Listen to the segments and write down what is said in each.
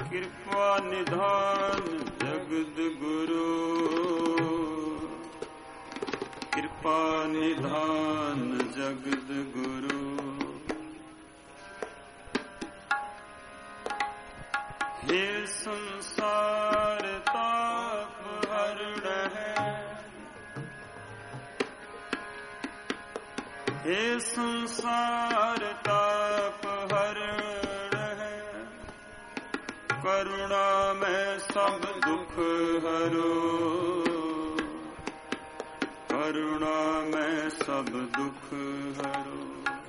कृपा निधान जगद गुरु, कृपा निधान जगद गुरु। हे संसार ताप हरण है, हे संसार ताप हरण है, करुणा में सब दुख हरो, करुणा में सब दुख हरो।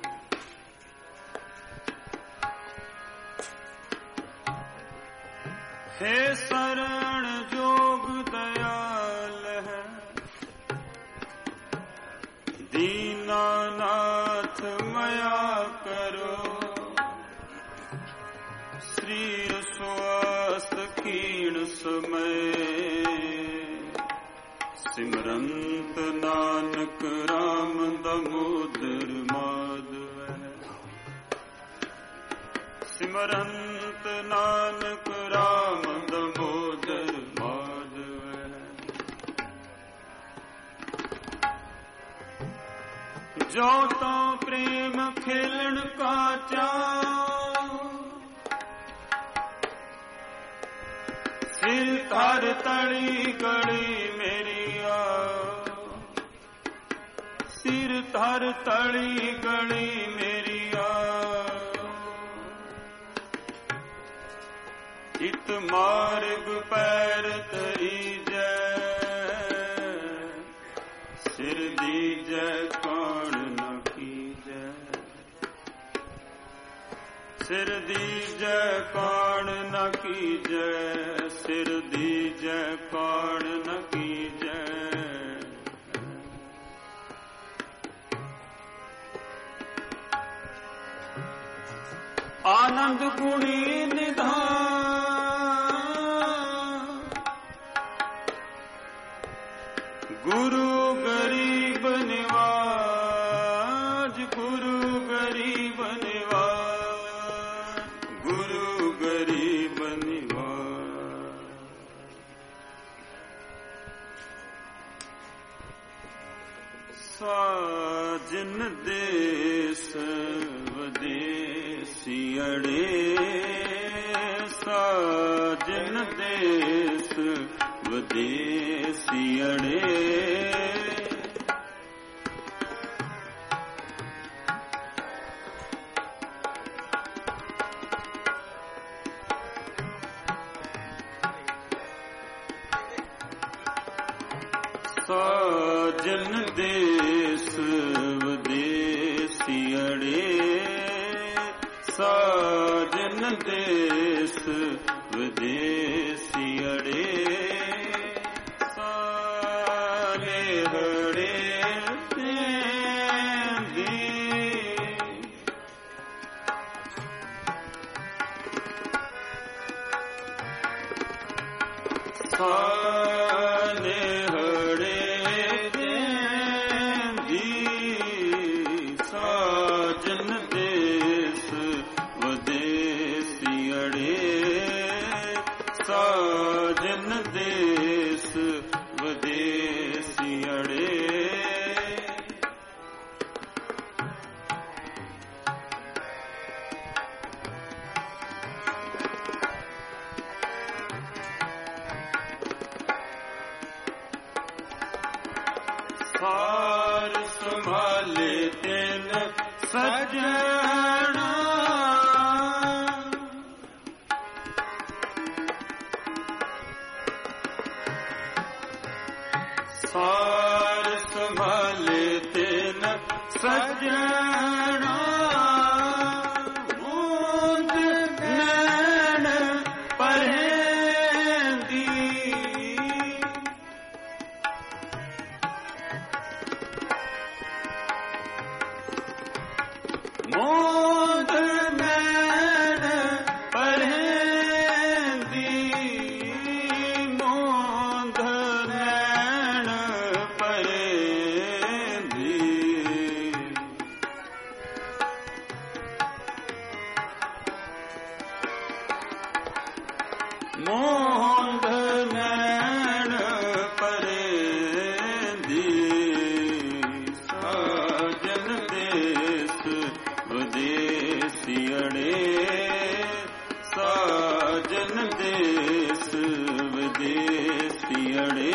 हे शरण जोग दयाल है, दीनानाथ मया करो, शरीर स्वास्थ्य क्षीण समय, सिमरंत नानक राम दामोदर माधव है, सिमरंत नानक राम दामोदर माधव है। जो तो प्रेम खेलन का चाव, सिर धर तड़ी गड़ी मेरी आओ, सिर धर तड़ी गड़ी मेरी आओ। इत मार्ग पैर तरी जय, सिर दीजय कौन न कीजय, सिर दीजय कौन न कीजय, सिर दीजय कौन न कीजय। आनंद गुणी निधान, गुरु गरीब निवाज, गुरु गरीब निवाज, गुरु गरीब निवाज। साजन देश वदेसी अड़े, साजन देश वदेसी अड़े, साजन देश वदेसी अड़े, साजन देश विदेशी अड़े, सारे हड़े तेंदी, सारे हड़े तेंदी, साजन देश वदेसी अड़े, साजन देश वदेसी अड़े। सार संभाले तेन सजना, सार संभाले तेन सजना, बूंद नैन परहेंदी, बूंद नैन परहेंदी, बूंद नैन परहेंदी। ਮੋਹੰਦ ਨੈਣ ਪਰੇਂਦੀ ਸਾਜਨ ਦੇਸ ਵਿਦੇਸੀਅੜੇ ਸਾਜਨ ਦੇਸ ਵਿਦੇਸੀਅੜੇ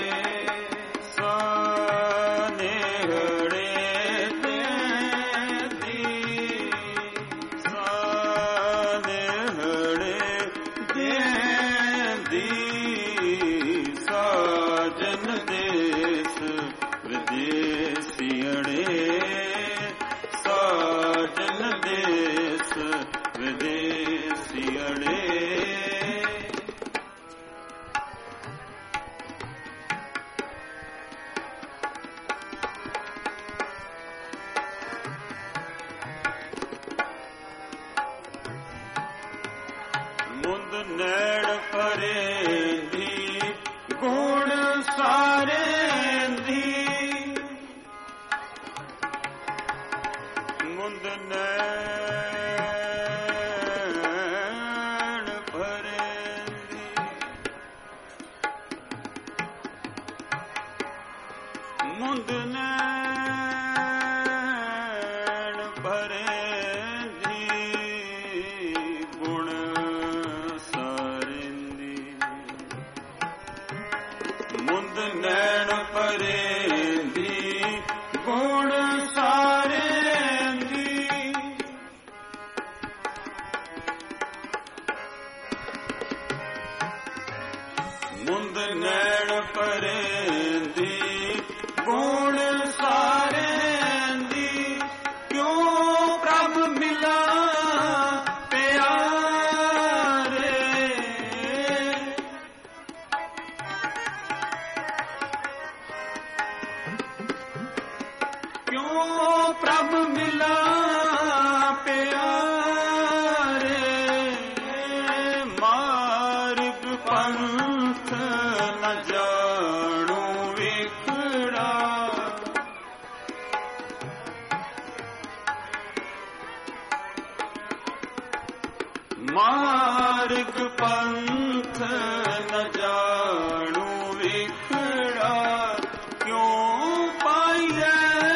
ਮੁੰਦ ਨੈਣ ਪਰੇਂਦੀ ਗੁਣ ਸਾਰੇਂਦੀ ਮੁੰਦ ਨੈਣ ਪਰੇਂਦੀ ਮੁੰਦ ਨੈਣ ਪਰੇਂਦੀ ਗੁਣ ਮੁੰਦ ਨੈਣ ਪਰੇਂਦੀ ਗੁਣ ਸਾਰੇਂਦੀ ਮੁੰਦ ਨੈਣ ਪਰੇਂਦੀ ਗੁਣ ਸਾਰੇਂਦੀ ਕਿਉਂ ਪ੍ਰਭ ਮਿਲਾ ਕਿਉਂ ਪ੍ਰਭ ਮਿਲਾ ਪਿਆਰੇ ਮਾਰਗ ਪੰਥ ਨ ਜਾਣੂ ਵਿਖੜਾ ਮਾਰਗ ਪੰਥ ਨ ਜਾਣੂ ਵਿਖੜਾ ਕਿਉਂ ਪਾਈਐ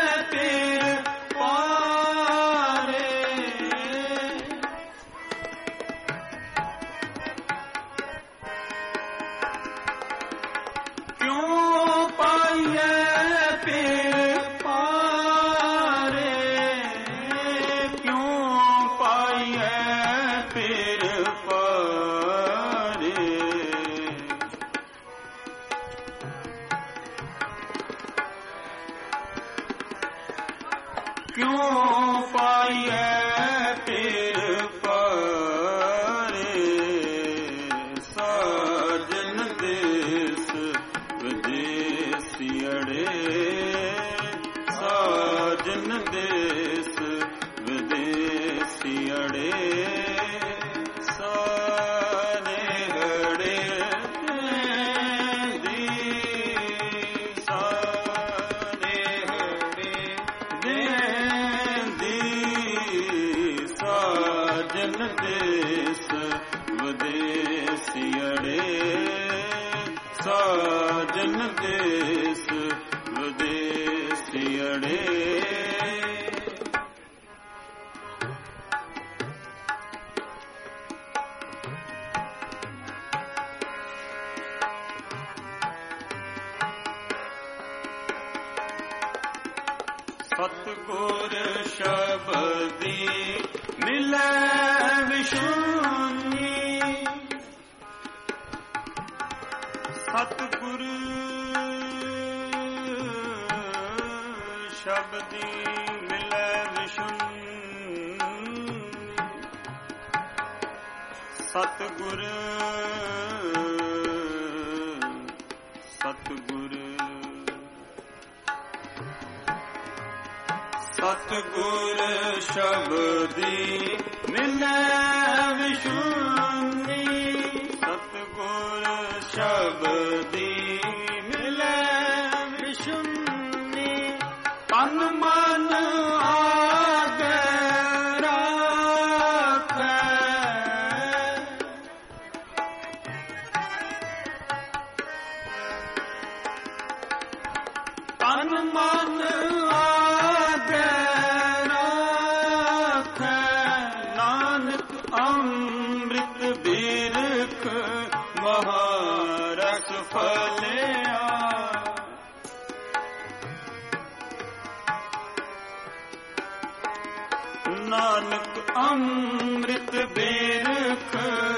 ਕਿਉਂ ਪਾਈਐ ਪੀਰ ਪਾਰੇ ਸਾਜਨ ਦੇਸ ਵਿਦੇਸੀਅੜੇ ਸਾਜਨ ਦੇਸ ਵਿਦੇਸੀਅੜੇ ਸਾਜਨ ਦੇਸ ਵਿਦੇਸੀਅੜੇ ਸਾਜਨ ਦੇਸ ਵਿਦੇਸੀਅੜੇ ਸਤਿਗੁਰ ਸ਼ਬਦੀ ਮਿਲੈ ਵਿਸ਼ੂਨੀ ਸਤਿਗੁਰ ਸ਼ਬਦੀ ਮਿਲੈ ਵਿਸ਼ੂਨੀ ਸਤਿਗੁਰ ਸਤਿਗੁਰ ਸਤਿਗੁਰ ਸ਼ਬਦੀ ਮਿਲੈ ਵਿਸ਼ੂਨੀ ਸਤਿਗੁਰ ਸ਼ਬਦੀ ਮਿਲੈ ਵਿਸ਼ੂਨੀ ਤਨ ਮਨ ਆਗੇ ਰਾਖੈ महारस फलिया। नानक अमृत बेरख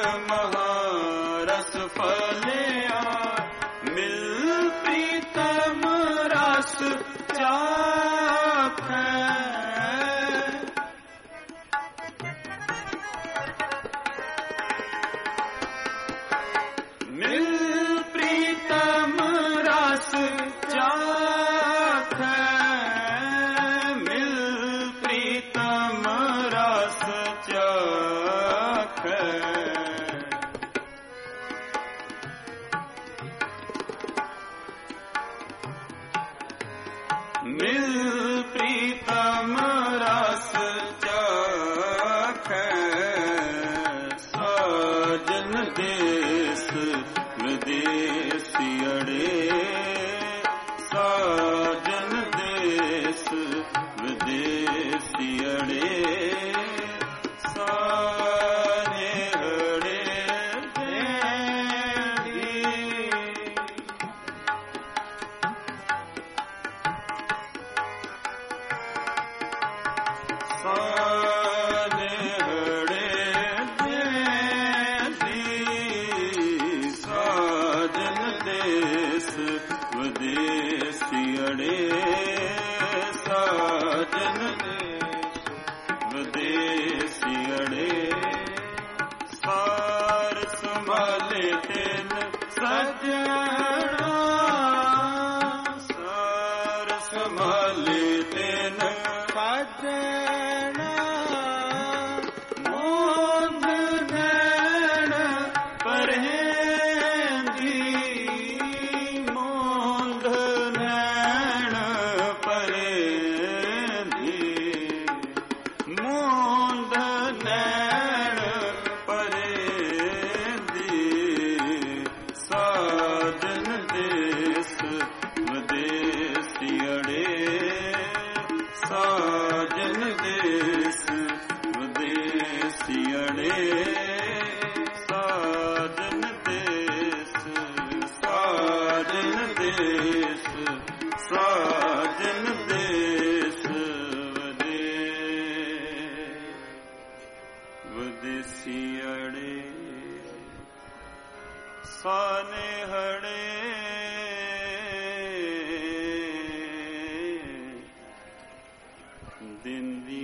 महारस फलिया। मिल प्रीतम रस चाखै। मिल प्रीतम रस चाखै। मिल प्रीतम रस चाखै। मिल प्रीतम रस चाखै। साजन देश विदेशियड़े। साजन देश विदेशियड़े। साने हड़े देवी। साने हड़े देवी। साजन देश विदेशियड़े। साजन देश विदेशियड़े। सार संभाले तेन सजना। सार संभाले तेन सजना। मोद नैन परहेंदी। मोद नैन परहेंदी। मोद नैन परहेंदी। साजन देश विदेशियड़े। साजन देश विदेशियड़े। साजन देश। साजन देश। साजन देश विदेशियड़े। साने हड़े दिंदी।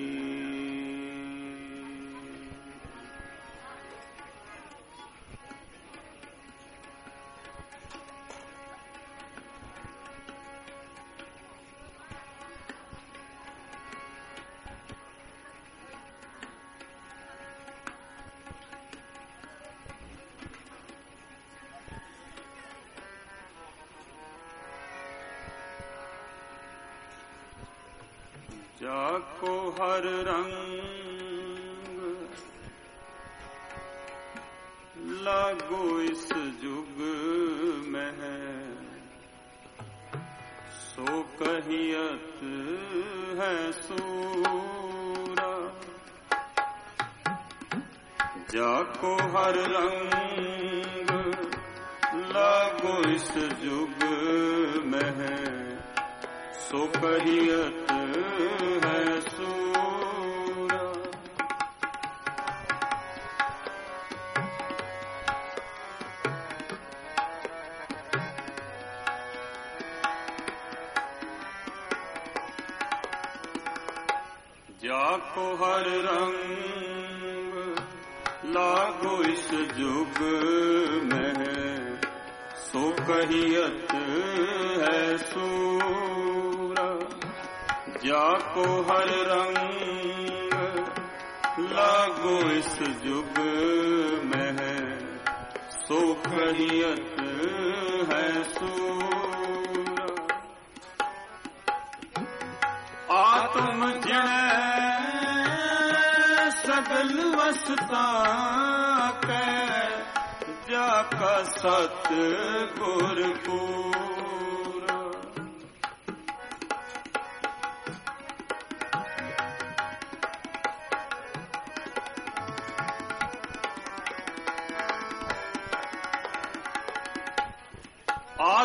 जाको हर रंग लागो इस जुग में है। सो कहियत है सूरा। जाको हर रंग लागो इस जुग में है। सो कहियत है सूरा। जाको हर रंग लागो इस जुग में है। सो कहियत है सूरा। जाको हर रंग लागो इस जुग में है। सो कहियत है सूरा। आत्म जन सगल वसता कै। जाका सत गुर पूरा।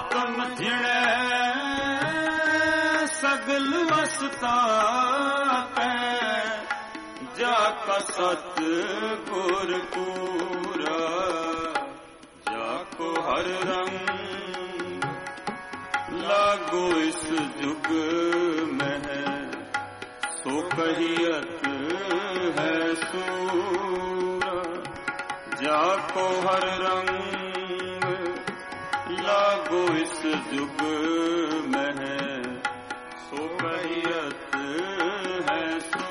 आत्म जिणे सगल वसता कै जाका सत गुर पूरा जाको हर रंग लागो इस जुग में सो कहियत है सूरा जाको हर रंग लागो इस जुग में सो कहियत है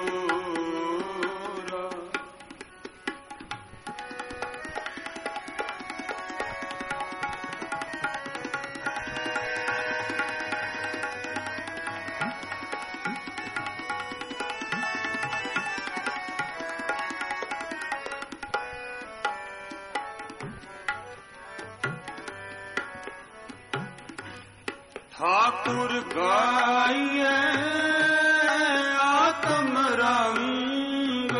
सूरा। ठाकुर गाइए आत्म रंग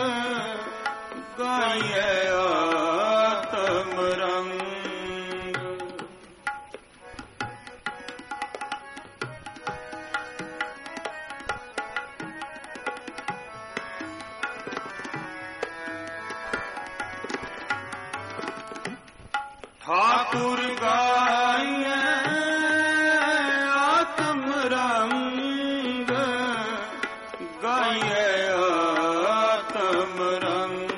गाइए आत्म रंग ठाकुर गाइए रंग गाइए आत्म रंग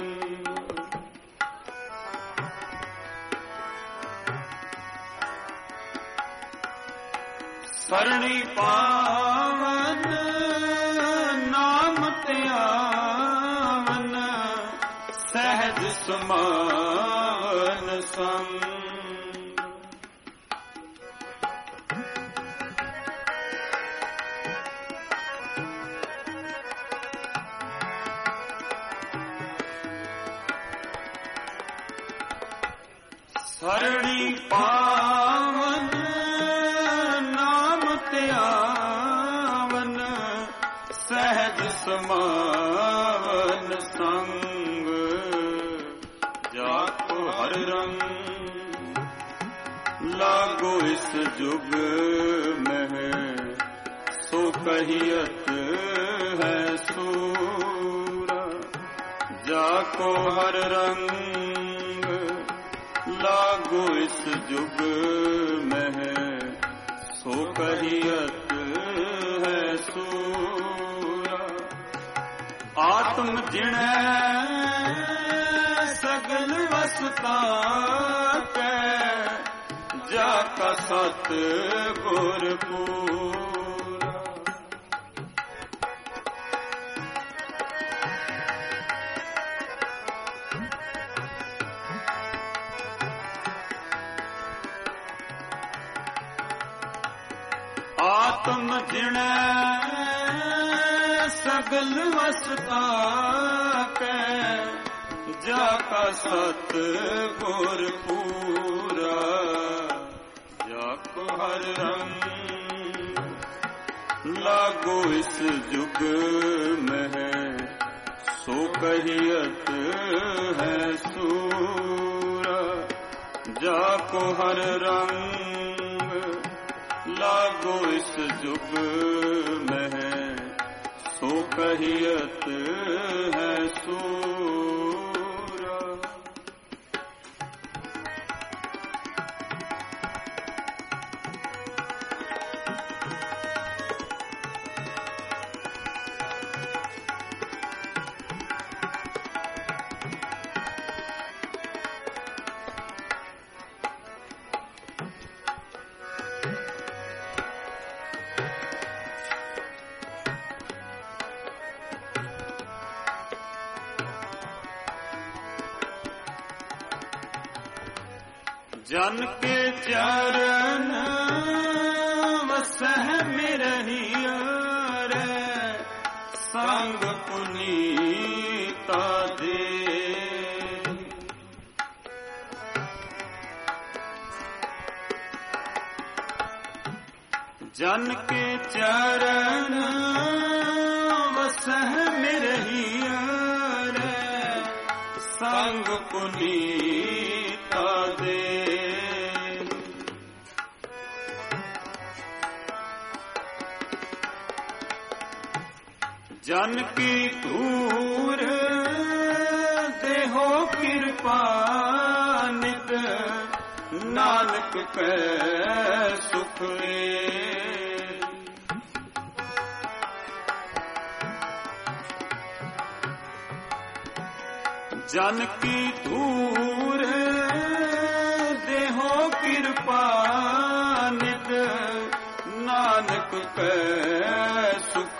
सरणी पावन नाम त्यावन सहज समान संग सरणी पावन नाम त्यावन सहज समान संग जाको हर रंग लागो इस जुग में सो कहियत है सूरा जाको हर रंग लागो इस जुग में सो कहियत है सूरा। आत्म जिणे सगल वसता कै जाका सत गुर पूरा आत्म जिणे सगल वसता कै जाका सत गुर पूरा जाको हर रंग लागो इस जुग में सो कहियत है सूरा जाको हर रंग लागो इस जुग में सो कहियत है सूरा। जन के चरण वसह में रहिया रे संग पुनीता दे जन के चरण वसह में रहिया रे संग पुनीता दे जन की धूर देहो कृपा नित नानक कै सुख जन की धूर देहो कृपा नित नानक कै सुख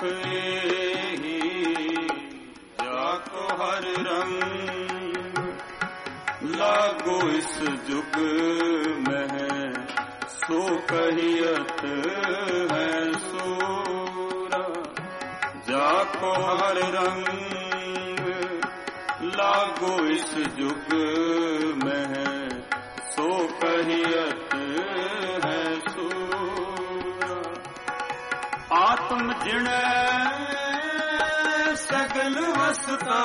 जाको हर रंग लागो इस जुग में सो कहियत है सूरा जाको हर रंग लागो इस जुग में सो कहियत है सूरा आत्म जिण सगल वसता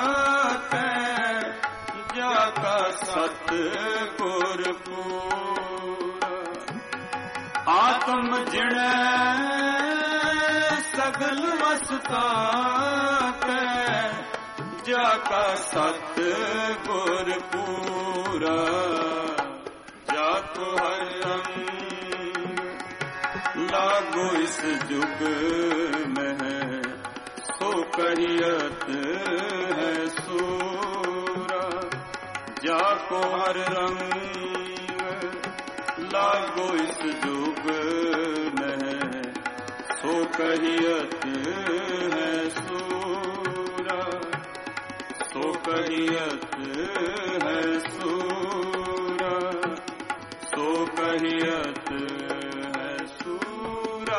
जाका सत गुर पूरा आत्म जिण सगल वसता जाका सत गुर पूरा जाको हर रंग लागो इस जुग में सो कहियत है सूरा जाको हर रंग लागो इस जुग में सो कहियत है सूरा सो कहियत है सूरा सो कहियत है सूरा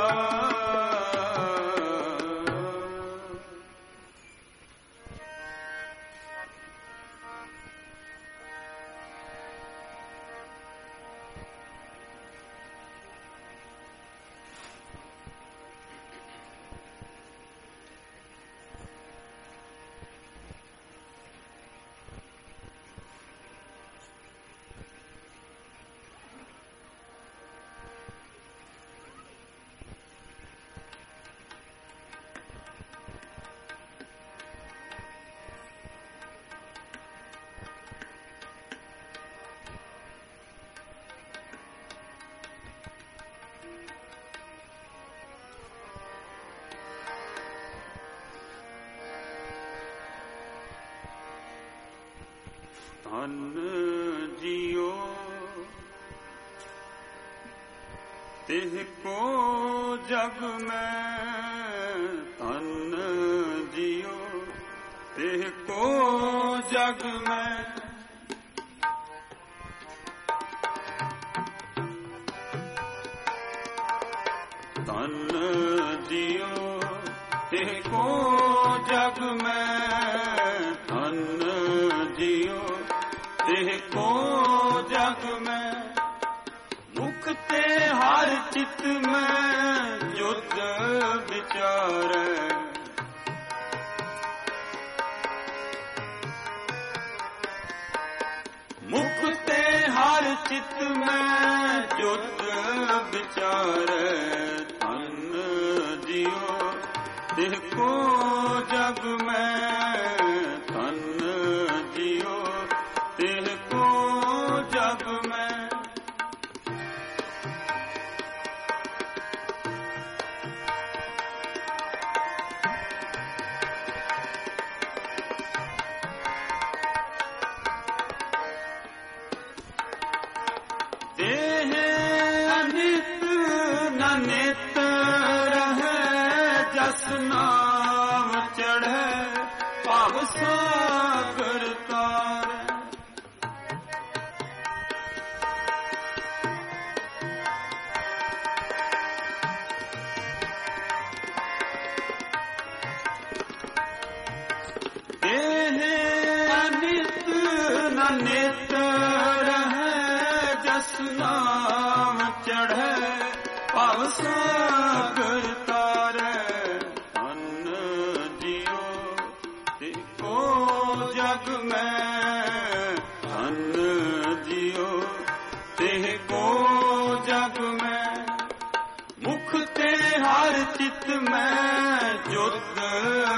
धन जियो तिह को जग में धन जियो तिह को जग में धन जियो तिह को जग में धन जियो तिह को जग में मुख ते हर चित में जुद विचारे मुख ते हर चित में जुद विचारे धन जियो तिह को जग में धन जियो तिह को जग में देह अनित न नित रहे जस नाम चढ़े पाव सागर तारे देह अनित न नित रहे जस नाम चढ़े पाव सागर तारे धन जियो तिह को जग में धन जियो तिह को जग में मुख ते हर चित में जुद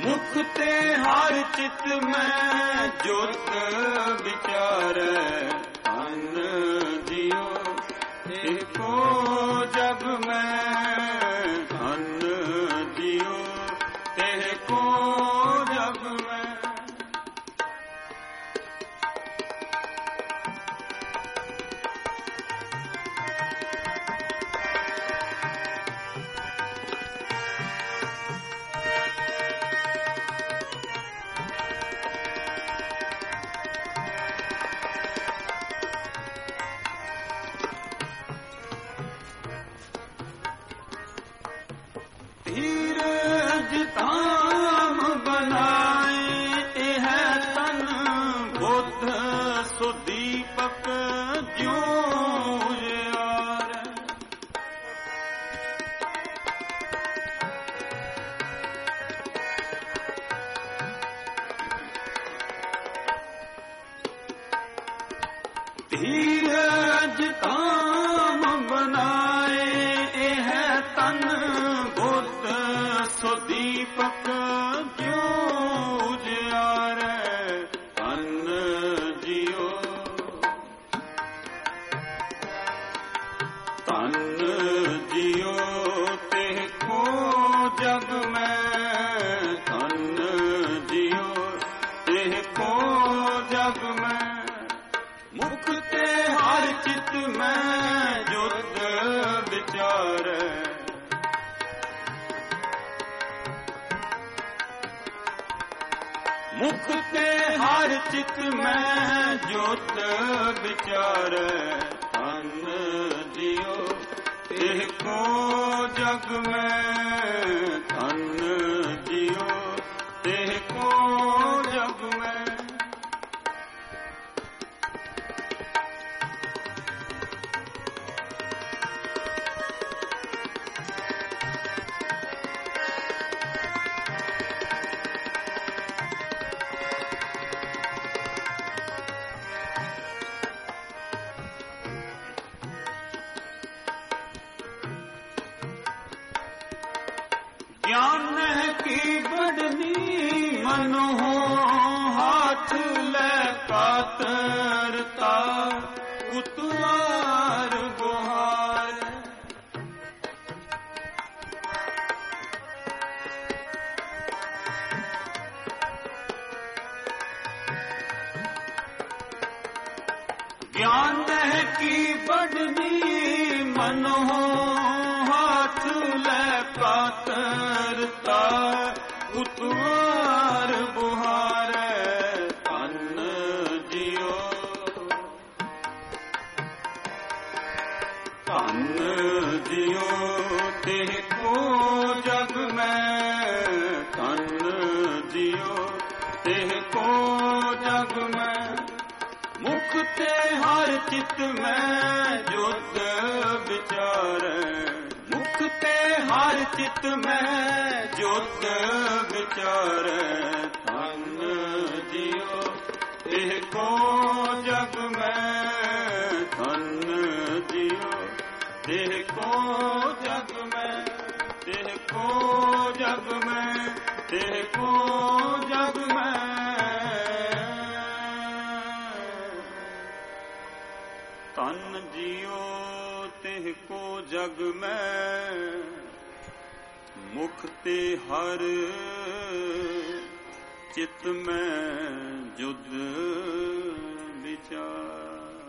मुख ते हर चित में ज्योत विचारे अन्न जियो एको जग में अन्न जियो एको जग में। धीरज धाम बनाए यह तन बुद्ध सुदीपक ज्यों यार। धीरज धाम बनाए यह तन सुदीपक ज्यों जियारे अन्न जियो तन जियो तेको जग में अन्न जियो तेको जग में। मुख ते हर चित में ज्योत विचारे मुख ते हर चित में ज्योत विचारे अन्न जियो एको जग में अन्न जियो एको जग में। ज्ञान की बढ़नी मन हो हाथ ले कातरता उतवार गुहार। ज्ञान की बढ़नी मन हो हाथ ले कातरता उतवार बुहार अन्न जियो अन्न जियो तेको जग में अन्न जियो तेको जग में। मुख ते हर चित में ज्योत विचारे मुख ते हर चित में ज्योत विचारे अन्न जियो एको जग में अन्न जियो एको जग में एको जग में एको जग में। तन जियो तेको जग में मुख ते हर चित में जुद विचार।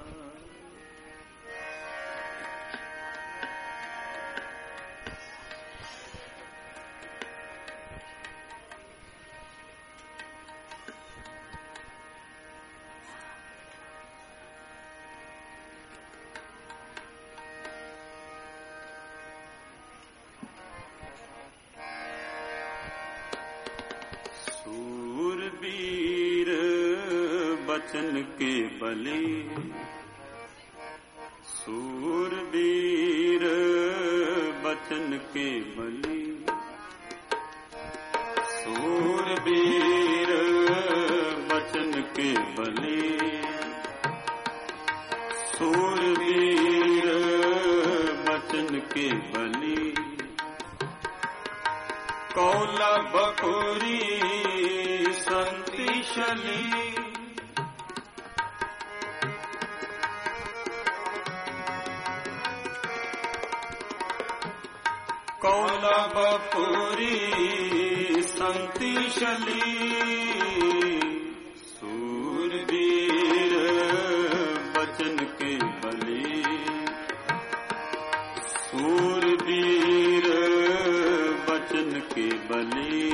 सूरबीर बचन के बली सूरबीर बचन के बली सूरबीर बचन के बली सूरबीर बचन के बली। कौलबपुरी संतिशली कौलबपुरी संतिशली सूरवीर बचन के बली सूरवीर बचन के बली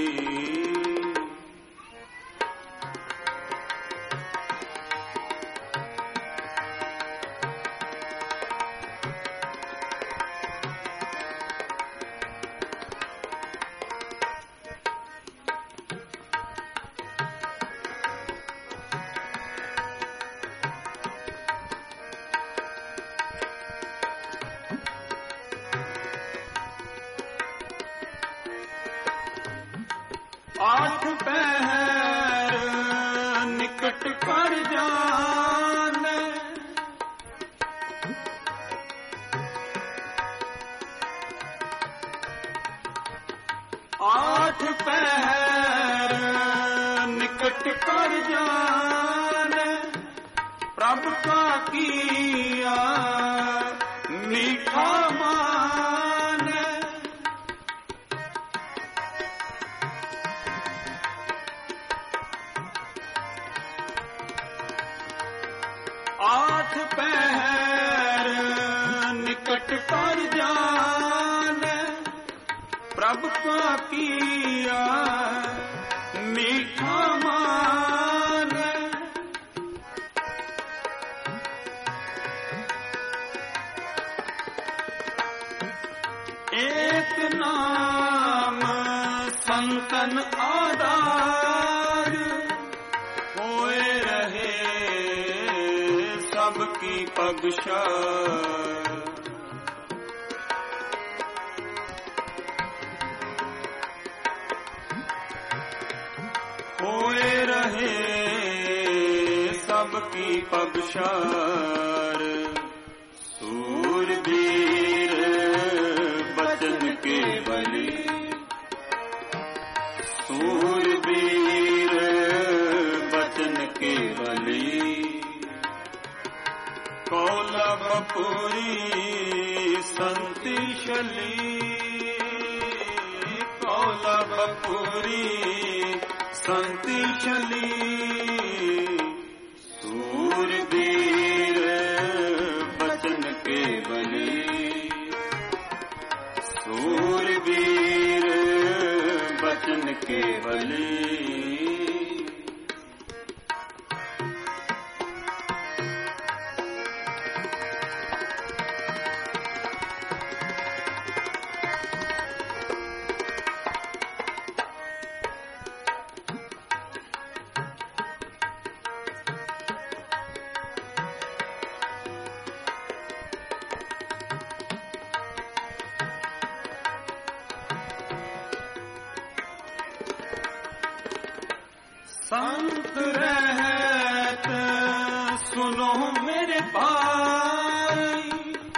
आठ पहर निकट कर जाने आठ पहर निकट कर जाने प्रभु का किया मीठा माने आठ पहर निकट कर जाने प्रभु का किया मीठा माने एक नाम संतन आधार होए रहे सबकी पगशा होए रहे सबकी पगशार सूरवीर बचन के बली सूरवीर बचन के बली कौलबपुरी संतिशली कौलबपुरी संतिशली सूरवीर बचन के बली सूरवीर बचन के बली संत रहत सुनो मेरे भाई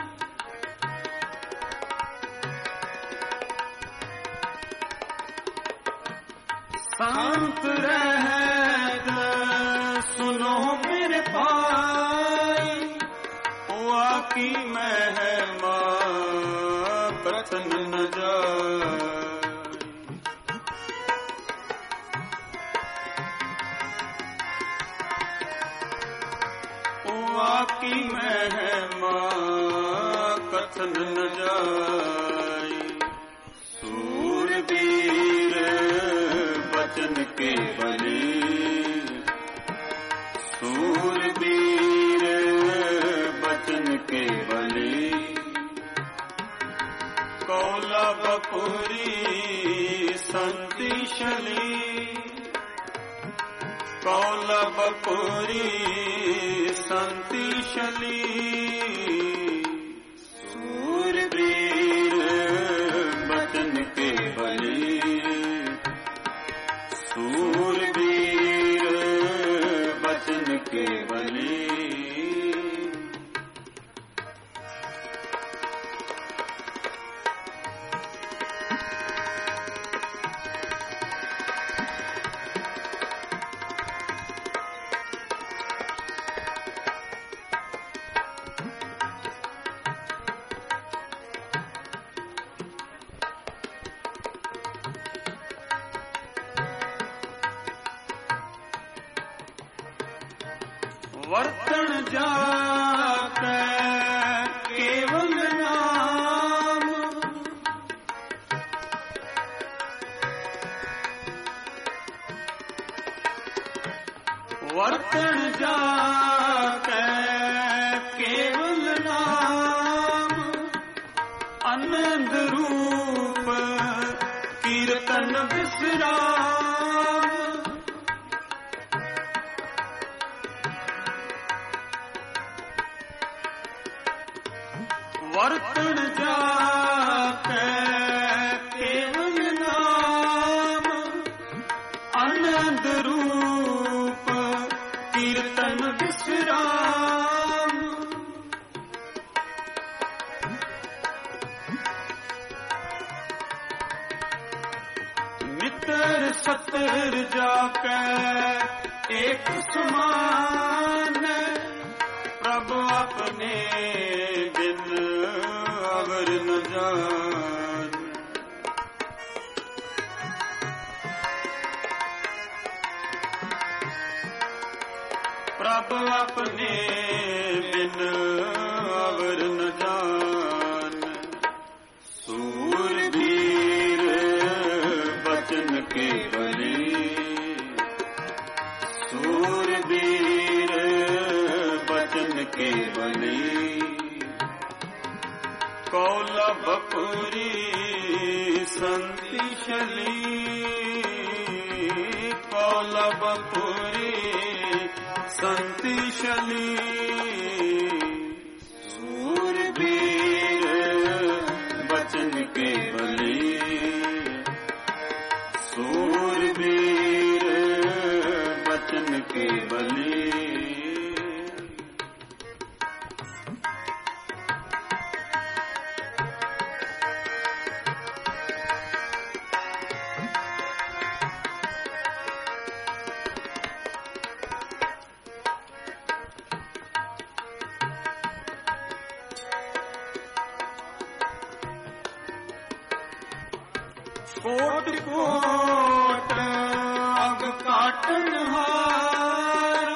संत रहत सुनो मेरे भाई हुआ की महिमा बचन न जाए की महिमा कथन न जाए सूरवीर बचन के बली सूरवीर बचन के बली कौलबपुरी संतिशली कौलबपुरी संतिशली सूरवीर बचन के बली सूरवीर बचन के बली वर्तन जाकै केवल नाम, वर्तन जाकै केवल नाम, आनंद रूप कीर्तन विश्राम, वर्तन जाकै केवल नाम, आनंद रूप कीर्तन विश्राम, मित्र सतर जाकै एक समान, प्रभु अपने बिन अवर न जान, प्रभु अपने बिन अवर न जान, सूरवीर बचन के बली, सूरवीर बचन के बली, कौलबपुरी संतिशली, कौलबपुरी संतिशली, सूरवीर बचन के बली, सूरवीर बचन के बली, कोट कोट अग काटन हार,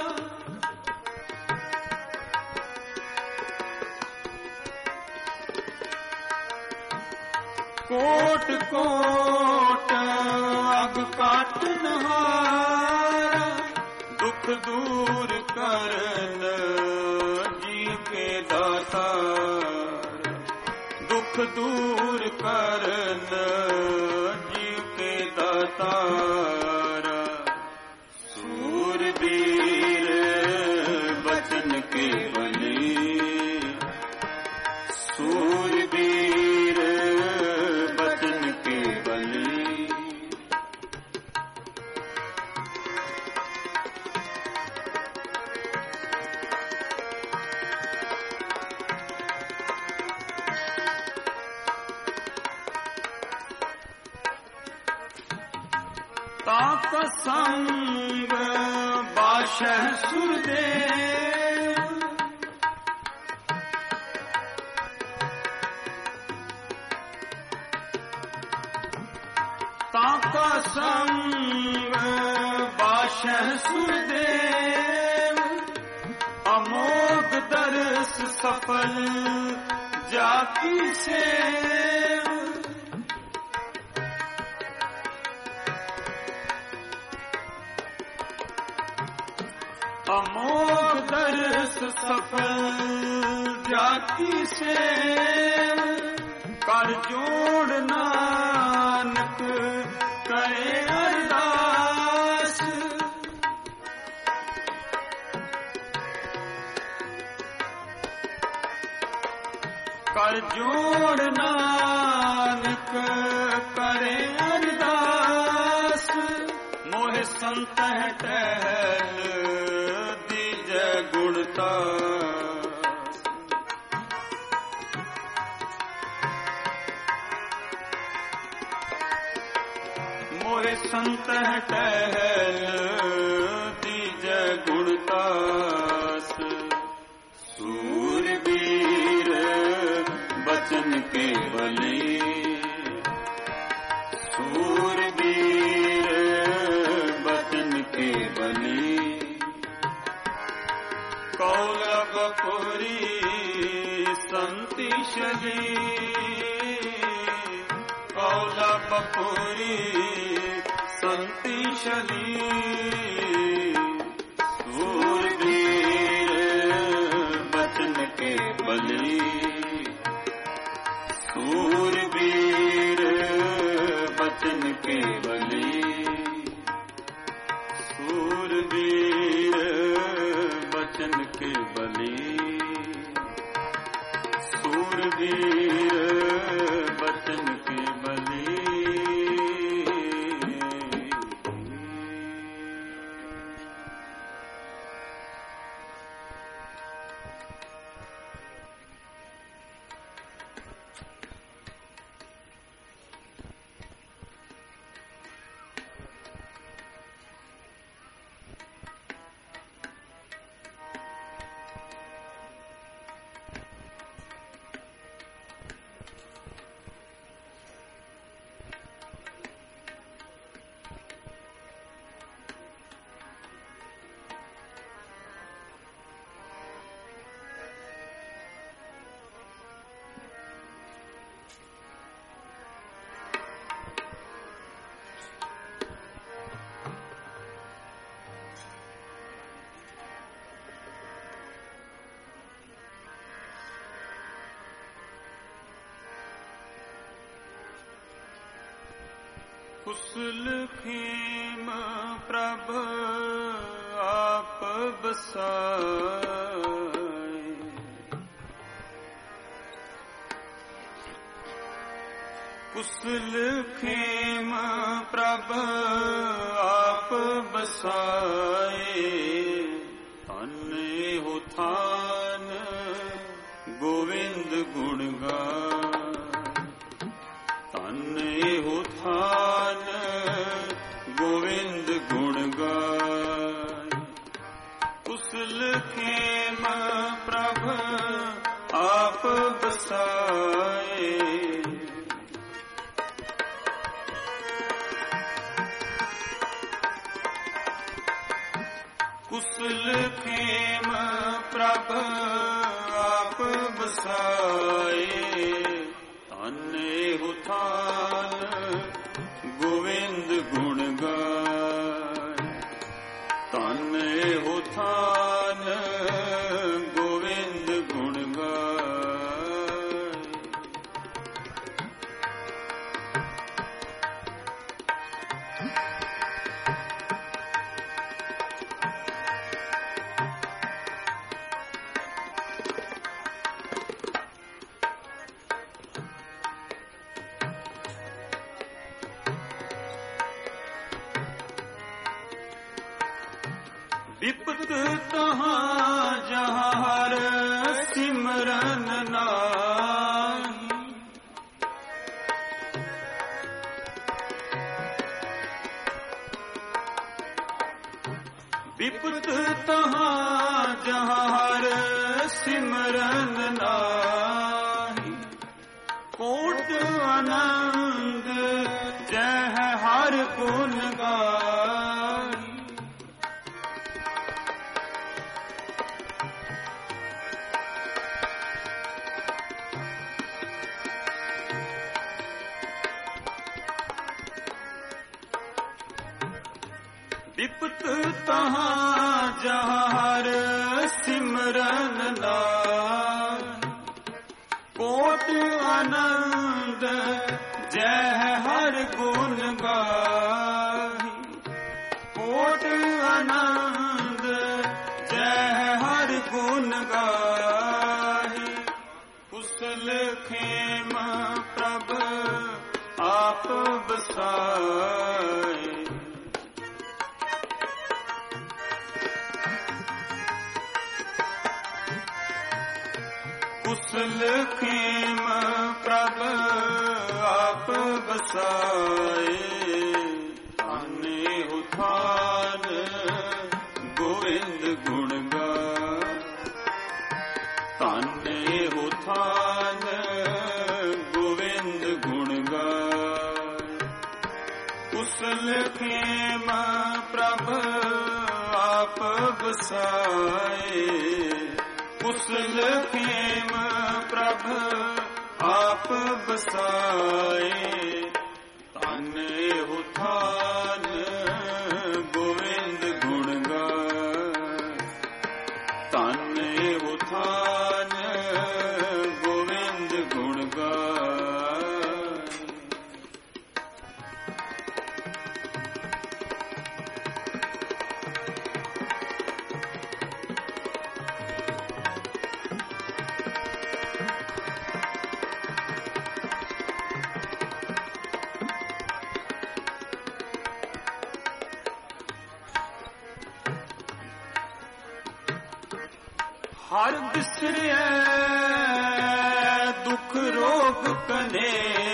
कोट कोट अग काटन हार, दुख दूर करन जी के दातार, दुख दूर करन जीव के दातारा, सूरवीर बचन के बली, सूरवीर बचन के बली, ताक संग बाशह सुरदेव, ताक संग बाशह सुरदेव, अमोघ दर्श सफल जाकी सेव, अमोघ दर्श सफल जाकी सेव, कर जोड़ नानक करे अरदास, कर जोड़ नानक करे अरदास, मोह संत टहल दीजै गुणतास, मोह संत टहल दीजै गुणतास, सूरवीर बचन के बली, सूरवीर बचन के बली, बपुरी संति शली कौला बपुरी संति शली सूरवीर बचन के बली सूरवीर बचन के बली सूरवीर बचन के बली सूरवीर बचन के बली। कुशल खेम प्रभ आप बसाए कुशल खेम प्रभ आप बसाए तन्ने हो थान गोविंद गुण गाए तन्ने हो थान गोविंद गुण गाय कुशल खेम प्रभ आप बसाए कुशल खेम प्रभ आप बसाए तन्ने हो थान गोविंद गुण गाय तन्ने हो थान गोविंद गुण गाय। विपत तहाँ जहाँ हर सिमरन नाही विपत तहाँ जहाँ हर सिमरन नाही कोट आनंद जय हर गुण गाई विपत तहाँ जहाँ हर सिमरन नाई कोट आनंद जय हर गुण गाई कोट आनंद जय हर गुण गाई कुशल खेम प्रभ आप बसाए कुशल खेम प्रभ आप बसाए ताने हो थान गोविंद गुण गाय ताने हो थान गोविंद गुण गाय कुशल खेम प्रभ आप बसाए ਕੁਸਲ ਖੇਮ ਪ੍ਰਭ ਆਪ ਬਸਾਏ। ਧਨ ਇਹੋ ਥਾਨ ਗੋਵਿੰਦ ਗੁਣ ਗਾਏ। ਧਨ ਇਹੋ ਥਾਨ ਗੋਵਿੰਦ ਗੁਣ ਗਾਏ। ਹਰ ਬਿਸਰਿਐ ਦੁਖ ਰੋਗ ਕਨੇ।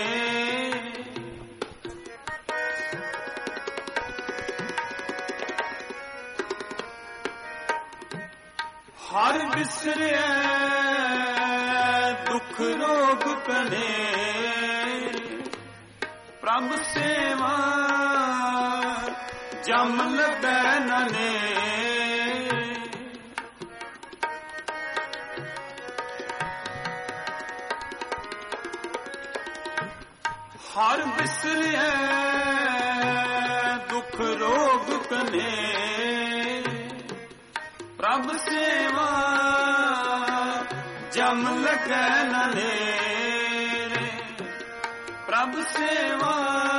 ਹਰ ਬਿਸਰਿਐ ਦੁਖ ਰੋਗ ਕਨੇ। ਪ੍ਰਭ ਸੇਵਾ ਜਮ ਲੱਗੈ ਨਨੇ। ਹਰ ਬਿਸਰਿਐ ਦੁਖ ਰੋਗ ਕਨੇ। ਪ੍ਰਭ ਸੇਵਾ ਜਮ ਲੱਗੈ ਨਨੇਰੇ। ਪ੍ਰਭ ਸੇਵਾ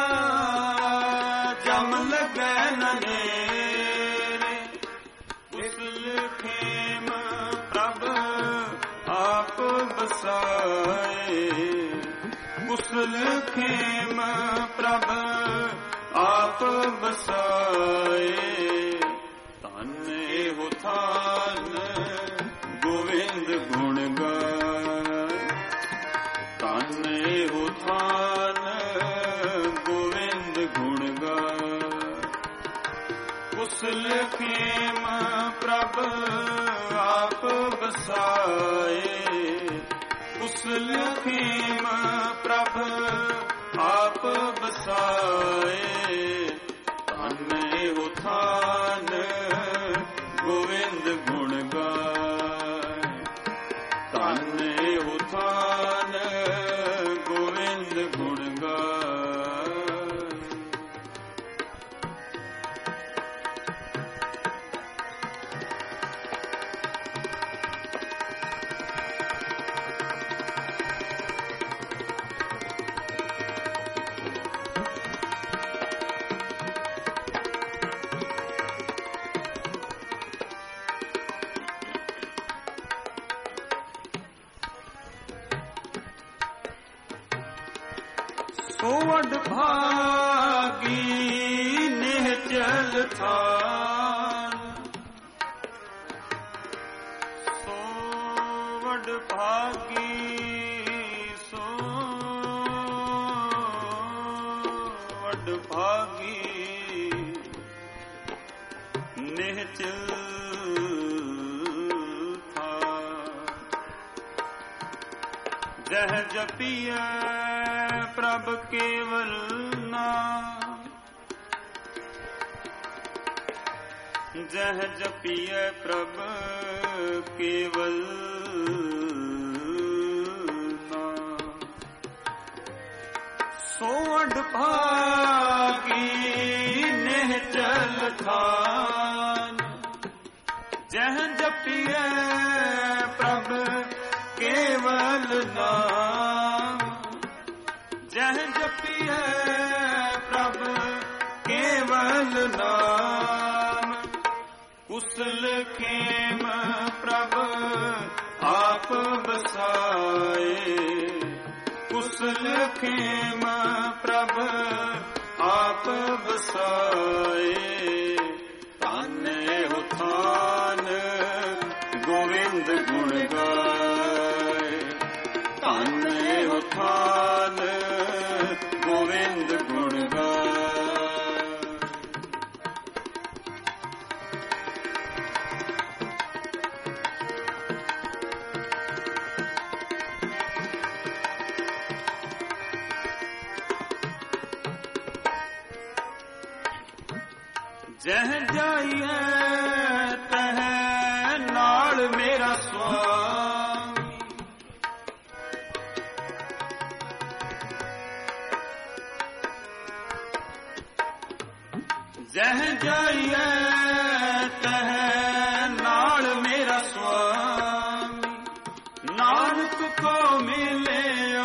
ਜਮ ਲੱਗੈ ਨਨੇਰੇ। ਕੁਸਲ ਖੇਮ ਪ੍ਰਭ ਆਪ ਬਸਾਏ। ਕੁਸਲ ਖੇਮ ਪ੍ਰਭ ਆਪ ਬਸਾਏ। ਧਨ ਇਹੋ ਥਾਨ ਗੋਵਿੰਦ ਗੁਣ ਗਾਏ। ਧਨ ਇਹੋ ਥਾਨ ਗੋਵਿੰਦ ਗੁਣ ਗਾਏ। ਕੁਸਲ ਖੇਮ ਪ੍ਰਭ ਆਪ ਬਸਾਏ। ਕੁਸਲ ਖੇਮ ਪ੍ਰਭ ਆਪ ਬਸਾਏ। ਧਨ ਇਹੋ ਥਾਨ ਗੋਵਿੰਦ ਗੁਣ ਗਾਏ। ਧਨ ਇਹੋ ਥਾਨ ਗੋਵਿੰਦ ਗੁਣ ਗਾਏ। ਸੋ ਵਡ ਭਾਗੀ ਨਿਹਚਲ ਥਾਨ। ਸੋ ਵਡ ਭਾਗੀ ਸੋ ਵਡ ਭਾਗੀ ਨਿਹਚਲ ਥਾਨ। ਜਹ ਜਪੀਐ ਪ੍ਰਭ ਕੇਵਲ ਨਾਮ। ਜਹ ਜਪੀਐ ਪ੍ਰਭ ਕੇਵਲ ਨਾਮ। ਸੋ ਵਡ ਭਾਗੀ ਨਿਹਚਲ ਥਾਨ। ਜਹ ਜਪੀਐ ਪ੍ਰਭ ਕੇਵਲ ਨਾਮ। ਜਹ ਜਪੀਐ ਪ੍ਰਭ ਕੇਵਲ ਨਾਮ। ਕੁਸਲ ਖੇਮ ਪ੍ਰਭ ਆਪ ਬਸਾਏ। ਕੁਸਲ ਖੇਮ ਪ੍ਰਭ ਆਪ ਬਸਾਏ। ਧਨ ਇਹੋ ਥਾਨ ਗੋਵਿੰਦ ਗੁਣ ਗਾਏ। ਧਨ ਇਹੋ ਥਾਨ ਗੋਵਿੰਦ ਗੁਣ ਗਾਏ। ਜਹ ਜਾਈਐ ਤਹ ਨਾਲ ਮੇਰਾ ਸਵਾਸ। ਜਾਈਏ ਤਹ ਨਾਲ ਮੇਰਾ ਸੁਆਮੀ, ਨਾਨਕ ਕੋ ਮਿਲਿਆ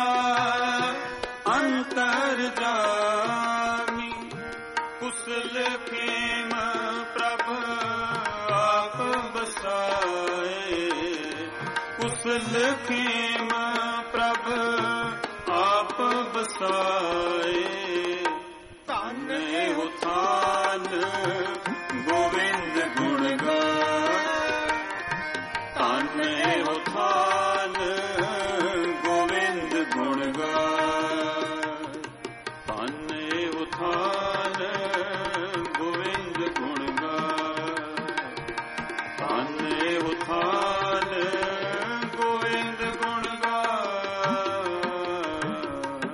ਅੰਤਰ ਜਾਮੀ। ਕੁਸਲ ਖੇਮ ਪ੍ਰਭ ਆਪ ਬਸਾਏ, ਕੁਸਲ ਖੇਮ ਪ੍ਰਭ ਆਪ ਬਸਾਏ। ਧੰਨ ਹੋ ਥਾਨ ਗੋਬਿੰਦ ਗੁਣ ਗਾਏ, ਧੰਨ ਹੋ ਥਾਨ ਗੋਬਿੰਦ ਗੁਣ ਗਾਏ, ਧੰਨ ਹੋ ਥਾਨ ਗੋਬਿੰਦ ਗੁਣ ਗਾਏ, ਧੰਨ ਹੋ ਥਾਨ ਗੋਬਿੰਦ ਗੁਣ ਗਾਏ।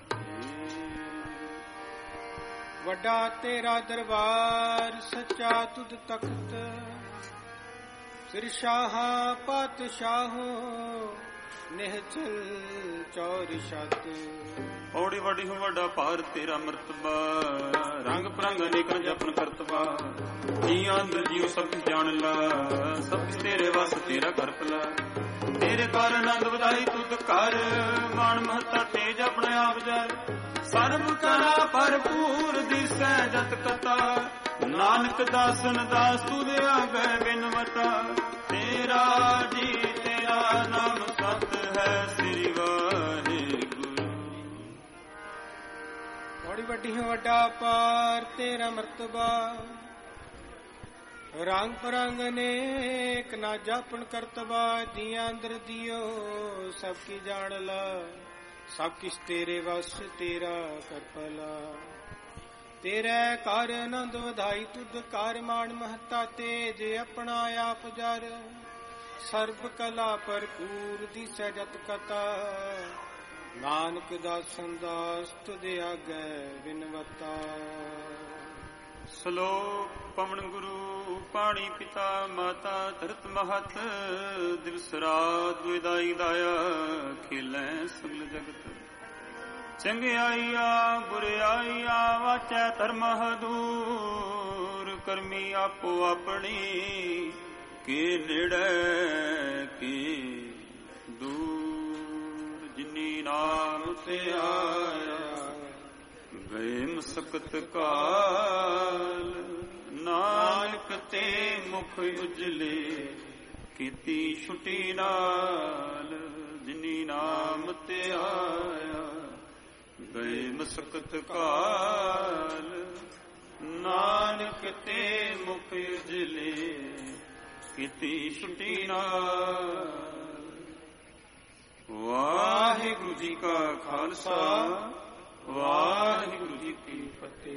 ਵੱਡਾ ਤੇਰਾ ਦਰਬਾਰ ਸੱਚਾ ਤੁਧ ਤਖਤ, ਸਿਰ ਸ਼ਾਹਾ ਪਾਤਸ਼ਾਹੋ ਨਿਹਚਲ ਚੌਰ ਛਤ। ਔੜੀ ਵੱਡੀ ਹੋ ਵੱਡਾ ਭਾਰ ਤੇਰਾ ਮਰਤਬਾ, ਰੰਗ ਪ੍ਰੰਗ ਅਨੇਕ ਜਪਨ ਕਰਤਬਾ। ਜੀਆਂ ਅੰਦਰ ਜੀਉ ਸਭ ਜਾਣ ਲਾ, ਸਭ ਤੇਰੇ ਵਸ ਤੇਰਾ ਕਰ ਭਲਾ। ਤੇਰੇ ਕਰ ਆਨੰਦ ਵਧਾਈ ਤੁਧ ਕਰ, ਮਾਣ ਮਹੱਤਾ ਤੇਜ ਆਪਣੇ ਆਪ ਜਰ। ਸਰਬ ਕਲਾ ਭਰਪੂਰ ਦਿਸੈ ਜਤ ਕਤਾ, ਨਾਨਕ ਦਾਸਨ ਦਾਸ ਤੁਧ ਆਗੇ ਬਿਨਵਤਾ। ਤੇਰਾ ਜੀ ਤੇਰਾ ਨਾਮ ਸਤ ਹੈ, ਸ੍ਰੀ ਵਾਹਿਗੁਰੂ। ਬੜੀ ਵੱਡੀ ਵੱਡਾ ਪਾਰ ਤੇਰਾ ਮਰਤਬਾ, ਰੰਗ ਪਰੰਗ ਅਨੇਕ ਨਾ ਜਾਪਣ ਕਰਤਬਾ। ਜੀਆਂ ਅੰਦਰ ਦਿਓ ਸਭ ਕੀ ਜਾਣ ਲਾ, ਸਭ ਕਿਸ ਤੇਰੇ ਵਸ ਤੇਰਾ ਕਰ ਭਲਾ। ਤੇਰੇ ਕਰ ਆਨੰਦ ਵਧਾਈ ਤੁਧ ਕਰ, ਮਾਣ ਮਹੱਤਾ ਤੇਜ ਆਪਣਾ ਆਪ ਜਰ। ਸਰਬ ਕਲਾ ਭਰਪੂਰ ਦਿਸੈ ਜਤ ਕਤਾ, ਨਾਨਕ ਦਾਸਨ ਦਾਸ ਤੁਧ ਆਗੇ ਬਿਨਵਤਾ। ਸ਼ਲੋਕ ਪਵਨ ਗੁਰੂ ਪਾਣੀ ਪਿਤਾ ਮਾਤਾ ਧਰਤ ਮਹਤ, ਦਿਵਸ ਰਾਤ ਦੁਇਦਾਈ ਦਾਇਆ ਖੇਲੈ ਸਗਲ ਜਗਤ। ਚੰਗਿਆਈਆ ਬੁਰਿਆਈਆ ਵਾਚੈ ਧਰਮ ਹਦੂਰ, ਕਰਮੀ ਆਪੋ ਆਪਣੀ ਕੇ ਨੇੜੇ ਕੀ ਦੂਰ। ਜਿਨੀ ਨਾਮ ਤੇ ਆਇਆ ਗਏ ਮਸਕਤ ਕਾਲ, ਨਾਨਕ ਤੇ ਮੁਖ ਉਜਲੇ ਕੀਤੀ ਛੁਟੀ ਨਾਲ। ਜਿਨੀ ਨਾਮ ਤੇ ਆਇਆ ਗਏ ਮਸਕਤ ਕਾਲ, ਨਾਨਕ ਤੇ ਮੁਖ ਉਜਲੇ ਕੀਤੀ ਛੁਟੀ ਨਾਲ। ਵਾਹਿਗੁਰੂ ਜੀ ਕਾ ਖਾਲਸਾ, ਵਾਹਿਗੁਰੂ ਜੀ ਕੀ ਫਤਿਹ।